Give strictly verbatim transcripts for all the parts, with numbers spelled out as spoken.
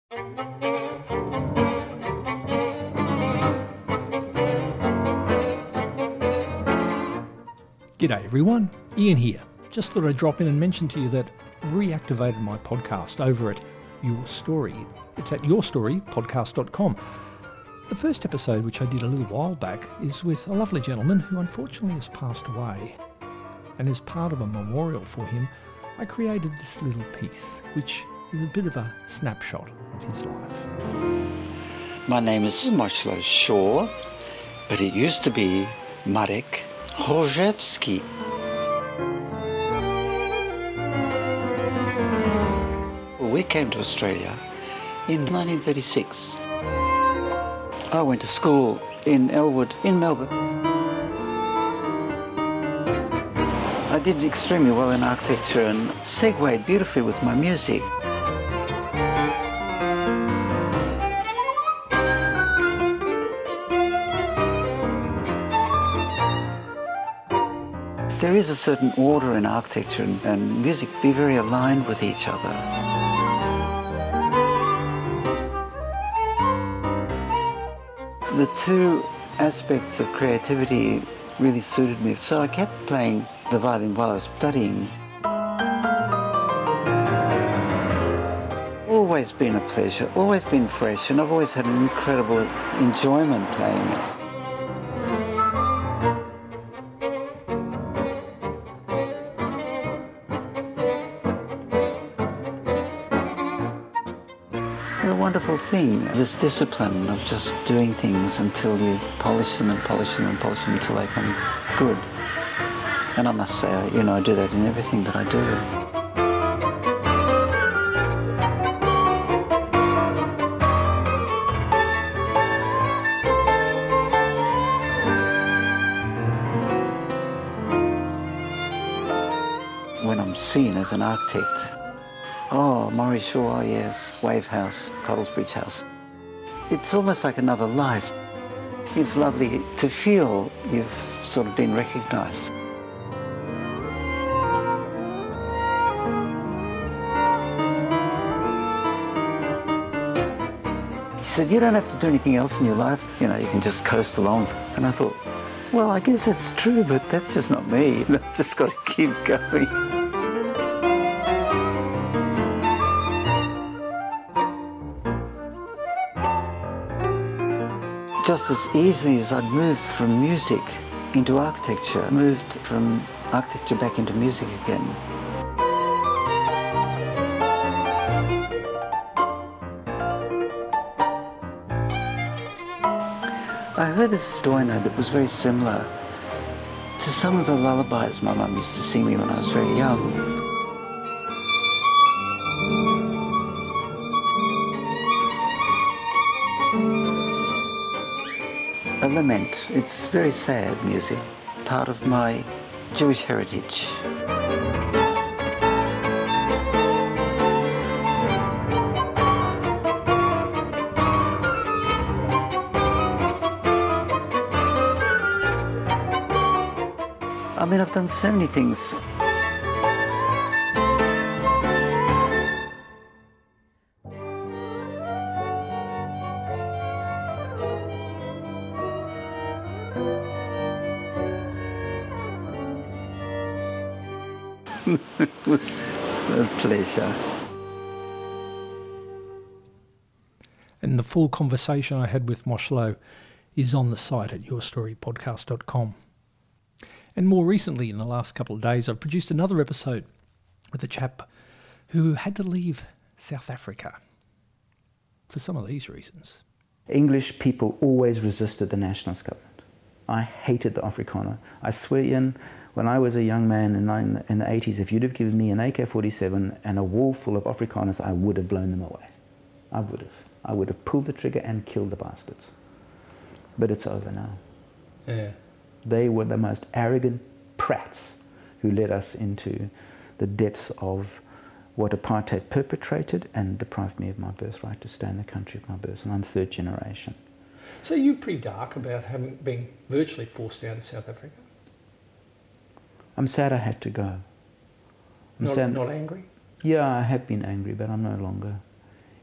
G'day everyone, Ian here. Just thought I'd drop in and mention to you that I've reactivated my podcast over at Your Story. It's at your story podcast dot com. The first episode, which I did a little while back, is with a lovely gentleman who unfortunately has passed away. And as part of a memorial for him, I created this little piece, which is a bit of a snapshot of his life. My name is Moshlo Shaw, but it used to be Marek Chojewski. Well, we came to Australia in nineteen thirty-six. I went to school in Elwood in Melbourne. I did extremely well in architecture and segued beautifully with my music. There is a certain order in architecture and, and music be very aligned with each other. The two aspects of creativity really suited me, so I kept playing the violin while I was studying. Always been a pleasure, always been fresh, and I've always had an incredible enjoyment playing it. A wonderful thing, this discipline of just doing things until you polish them and polish them and polish them until they come good. And I must say, you know, I do that in everything that I do. When I'm seen as an architect, oh, Murray Shaw, yes, Wave House, Cottles House. It's almost like another life. It's lovely to feel you've sort of been recognised. She said, you don't have to do anything else in your life. You know, you can just coast along. And I thought, well, I guess that's true, but that's just not me. I've just got to keep going. Just as easily as I'd moved from music into architecture, I moved from architecture back into music again. I heard this duino that was very similar to some of the lullabies my mum used to sing me when I was very young. A lament. It's very sad music, part of my Jewish heritage. I mean, I've done so many things. A pleasure. And the full conversation I had with Moshlo is on the site at your story podcast dot com. And more recently, in the last couple of days, I've produced another episode with a chap who had to leave South Africa for some of these reasons. English people always resisted the nationalist government. I hated the Afrikaner. I swear, Ian, when I was a young man in, in the eighties, if you'd have given me an A K forty-seven and a wall full of Afrikaners, I would have blown them away. I would have. I would have pulled the trigger and killed the bastards. But it's over now. Yeah. They were the most arrogant prats who led us into the depths of what apartheid perpetrated and deprived me of my birthright to stay in the country of my birth. And I'm third generation. So you're pretty dark about having been virtually forced out of South Africa? I'm sad I had to go. I'm Not, sad, not angry? Yeah, I have been angry, but I'm no longer.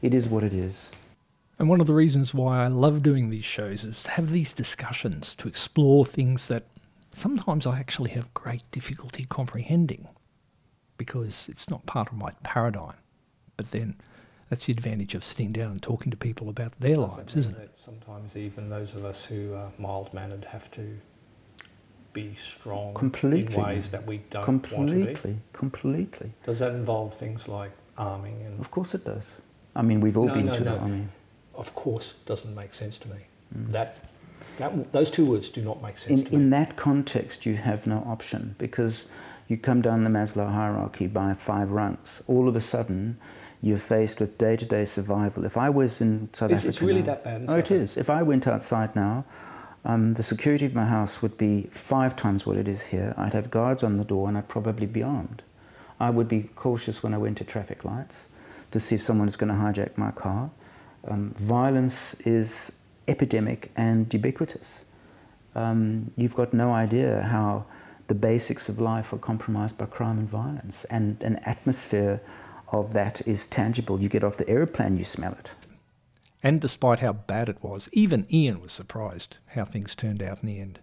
It is what it is. And one of the reasons why I love doing these shows is to have these discussions, to explore things that sometimes I actually have great difficulty comprehending because it's not part of my paradigm. But then that's the advantage of sitting down and talking to people about their Does lives, that isn't mean it? that sometimes even those of us who are mild-mannered have to be strong Completely. in ways that we don't Completely, want to be? completely. Does that involve things like arming and... Of course it does. I mean, we've all No, been no, to no. the army. Of course doesn't make sense to me. Mm. That, that, those two words do not make sense In, to me. in that context, you have no option because you come down the Maslow hierarchy by five rungs. All of a sudden, you're faced with day-to-day survival. If I was in South Is Africa... it's really now, that bad in Oh, South it Africa? is. If I went outside now, um, the security of my house would be five times what it is here. I'd have guards on the door and I'd probably be armed. I would be cautious when I went to traffic lights to see if someone's going to hijack my car. Um, violence is epidemic and ubiquitous. Um, you've got no idea how the basics of life are compromised by crime and violence, and an atmosphere of that is tangible. You get off the aeroplane, you smell it. And despite how bad it was, even Ian was surprised how things turned out in the end.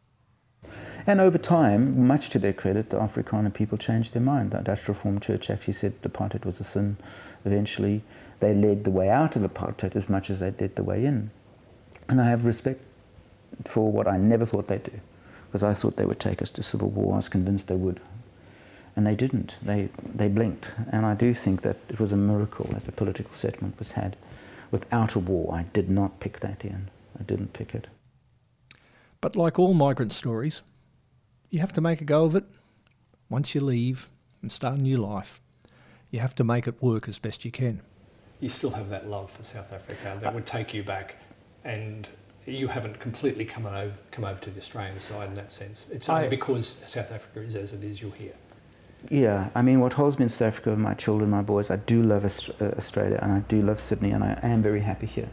And over time, much to their credit, the Afrikaner people changed their mind. The Dutch Reformed Church actually said apartheid was a sin. Eventually, they led the way out of apartheid as much as they did the way in. And I have respect for what I never thought they'd do, because I thought they would take us to civil war. I was convinced they would. And they didn't. They, they blinked. And I do think that it was a miracle that the political settlement was had without a war. I did not pick that in. I didn't pick it. But like all migrant stories, you have to make a go of it. Once you leave and start a new life, you have to make it work as best you can. You still have that love for South Africa that would take you back, and you haven't completely come over, come over to the Australian side in that sense. It's only I- because South Africa is as it is, you're here. Yeah, I mean, what holds me in South Africa are my children, my boys. I do love Aust- uh, Australia, and I do love Sydney, and I am very happy here.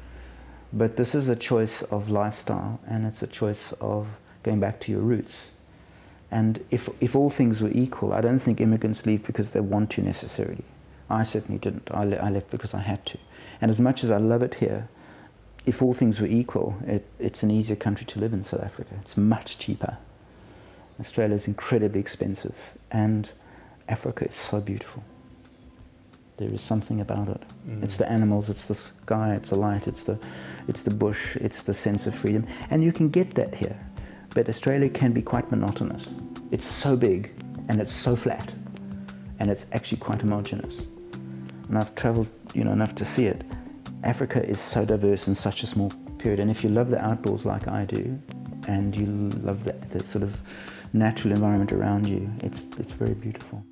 But this is a choice of lifestyle, and it's a choice of going back to your roots. And if, if all things were equal, I don't think immigrants leave because they want to necessarily. I certainly didn't. I, le- I left because I had to. And as much as I love it here, if all things were equal, it, it's an easier country to live in, South Africa. It's much cheaper. Australia is incredibly expensive, and Africa is so beautiful. There is something about it. Mm. It's the animals, it's the sky, it's the light, it's the, it's the bush, it's the sense of freedom. And you can get that here. But Australia can be quite monotonous. It's so big, and it's so flat, and it's actually quite homogenous. And I've travelled, you know, enough to see it. Africa is so diverse in such a small period, and if you love the outdoors like I do, and you love the, the sort of natural environment around you, it's it's very beautiful.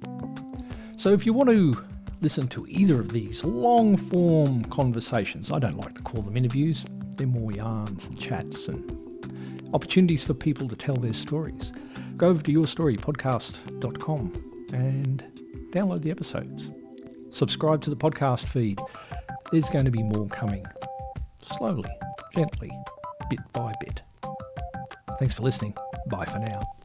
So if you want to listen to either of these long-form conversations, I don't like to call them interviews, they're more yarns and chats and opportunities for people to tell their stories, go over to your story podcast dot com and download the episodes. Subscribe to the podcast feed. There's going to be more coming, slowly, gently, bit by bit. Thanks for listening. Bye for now.